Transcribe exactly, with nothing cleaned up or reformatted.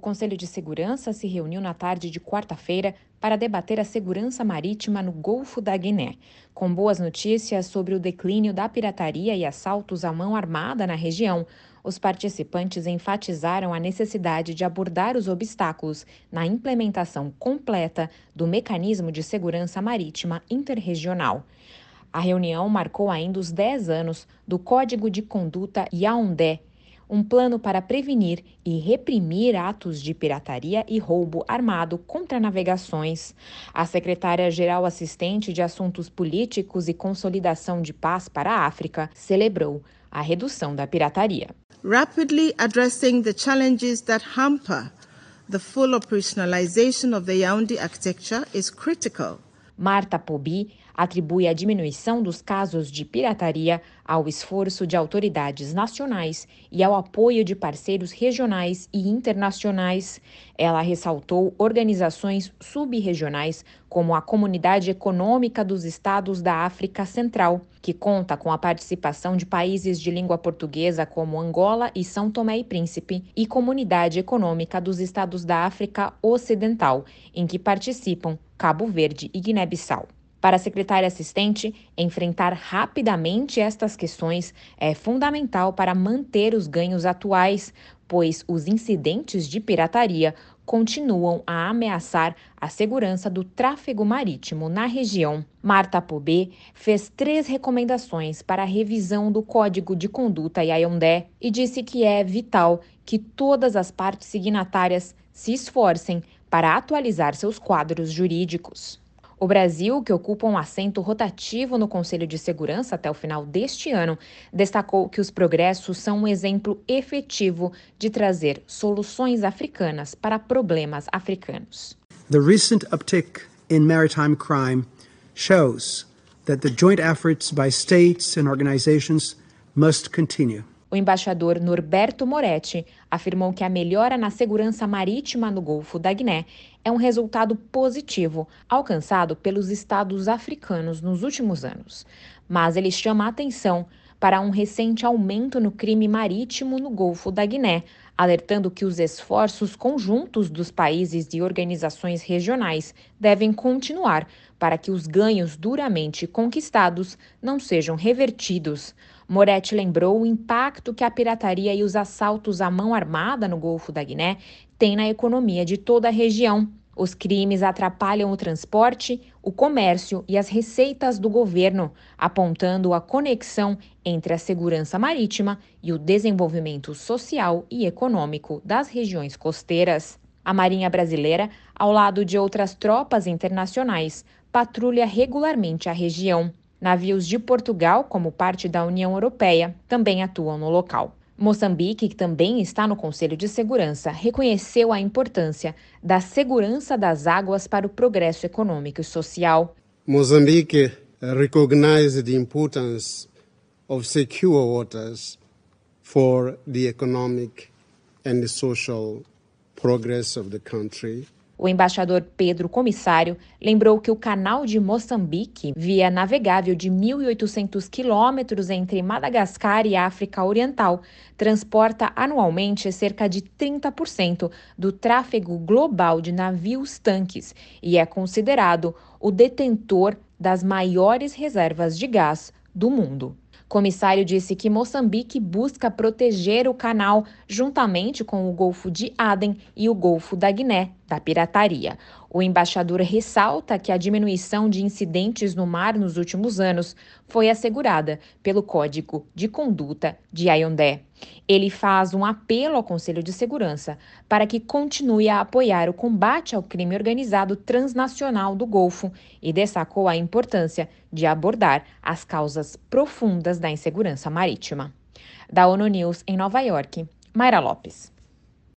Conselho de Segurança se reuniu na tarde de quarta-feira para debater a segurança marítima no Golfo da Guiné, com boas notícias sobre o declínio da pirataria e assaltos à mão armada na região. Os participantes enfatizaram a necessidade de abordar os obstáculos na implementação completa do mecanismo de segurança marítima interregional. A reunião marcou ainda os dez anos do Código de Conduta Yaoundé, um plano para prevenir e reprimir atos de pirataria e roubo armado contra navegações. A secretária-geral assistente de Assuntos Políticos e Consolidação de Paz para a África celebrou a redução da pirataria. Rapidly addressing the challenges that hamper the full operationalization of the Yaoundé architecture is critical. Marta Pobi atribui a diminuição dos casos de pirataria ao esforço de autoridades nacionais e ao apoio de parceiros regionais e internacionais. Ela ressaltou organizações sub-regionais como a Comunidade Econômica dos Estados da África Central, que conta com a participação de países de língua portuguesa como Angola e São Tomé e Príncipe, e Comunidade Econômica dos Estados da África Ocidental, em que participam Cabo Verde e Guiné-Bissau. Para a secretária assistente, enfrentar rapidamente estas questões é fundamental para manter os ganhos atuais, pois os incidentes de pirataria continuam a ameaçar a segurança do tráfego marítimo na região. Marta Pobé fez três recomendações para a revisão do Código de Conduta Yaoundé e disse que é vital que todas as partes signatárias se esforcem para atualizar seus quadros jurídicos. O Brasil, que ocupa um assento rotativo no Conselho de Segurança até o final deste ano, destacou que os progressos são um exemplo efetivo de trazer soluções africanas para problemas africanos. The recent uptick in maritime crime shows that the joint efforts by states and organizations must continue. O embaixador Norberto Moretti afirmou que a melhora na segurança marítima no Golfo da Guiné é um resultado positivo alcançado pelos estados africanos nos últimos anos. Mas ele chama a atenção para um recente aumento no crime marítimo no Golfo da Guiné, alertando que os esforços conjuntos dos países e organizações regionais devem continuar para que os ganhos duramente conquistados não sejam revertidos. Moretti lembrou o impacto que a pirataria e os assaltos à mão armada no Golfo da Guiné têm na economia de toda a região. Os crimes atrapalham o transporte, o comércio e as receitas do governo, apontando a conexão entre a segurança marítima e o desenvolvimento social e econômico das regiões costeiras. A Marinha Brasileira, ao lado de outras tropas internacionais, patrulha regularmente a região. Navios de Portugal, como parte da União Europeia, também atuam no local. Moçambique, que também está no Conselho de Segurança, reconheceu a importância da segurança das águas para o progresso econômico e social. Mozambique recognizes the importance of secure waters for the economic and the social progress of the country. O embaixador Pedro Comissário lembrou que o canal de Moçambique, via navegável de mil e oitocentos quilômetros entre Madagascar e África Oriental, transporta anualmente cerca de trinta por cento do tráfego global de navios-tanques e é considerado o detentor das maiores reservas de gás do mundo. O comissário disse que Moçambique busca proteger o canal juntamente com o Golfo de Aden e o Golfo da Guiné da pirataria. O embaixador ressalta que a diminuição de incidentes no mar nos últimos anos foi assegurada pelo Código de Conduta de Yaoundé. Ele faz um apelo ao Conselho de Segurança para que continue a apoiar o combate ao crime organizado transnacional do Golfo e destacou a importância de abordar as causas profundas da insegurança marítima. Da ONU News em Nova York, Mayra Lopes.